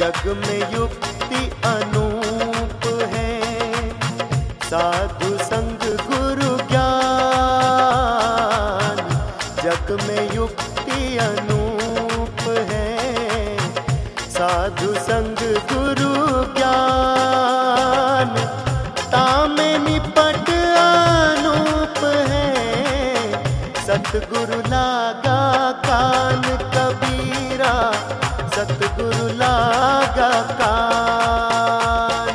जग में युक्ति अनूप है, साधु संग गुरु ज्ञान। जग में युक्ति अनूप है, साधु संग गुरु ज्ञान। तामे निपट अनूप है, सतगुरु लागा कान कबीरा, सतगुरु लागा कान।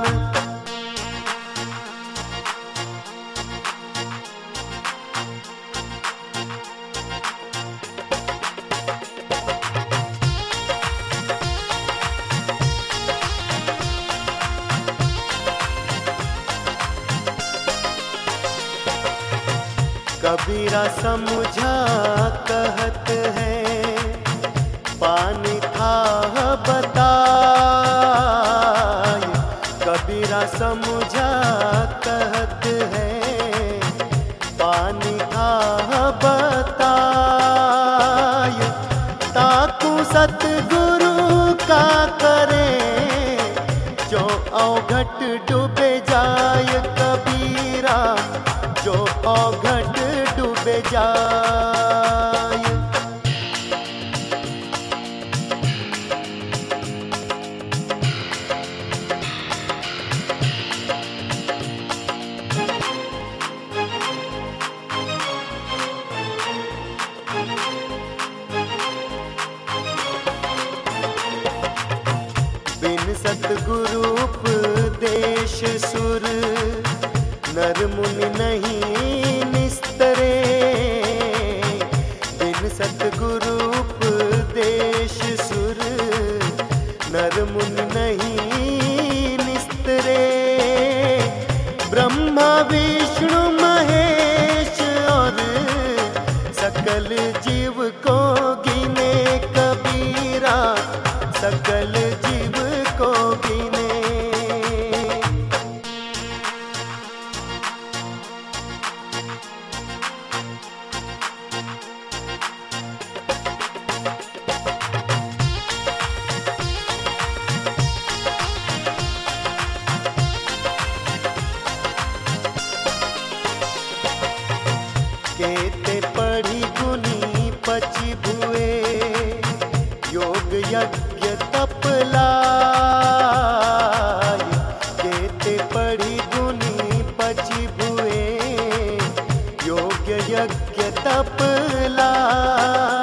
कबीरा समझा कहत है, पानी था बताय। कबीरा समझा कहत है, पानी था बताय। ताकू सतगुरु का करे, जो अवघट डूबे जाय कबीरा, जो अवघट डूबे जाय। बिन सतगुरु उपदेश सुर, नर मुनि नहीं निस्तरे। बिन सतगुरु उपदेश सुर, नर मुनि नहीं निस्तरे। ब्रह्मा विष्णु महेश और सकल जीव को गिने कबीरा, सकल जीव को गिने। केते पढ़ी गुनी पची भुए, योग यज्ञ तपलाय। केते पढ़ी गुनी पची भुए, योग यज्ञ तपलाय।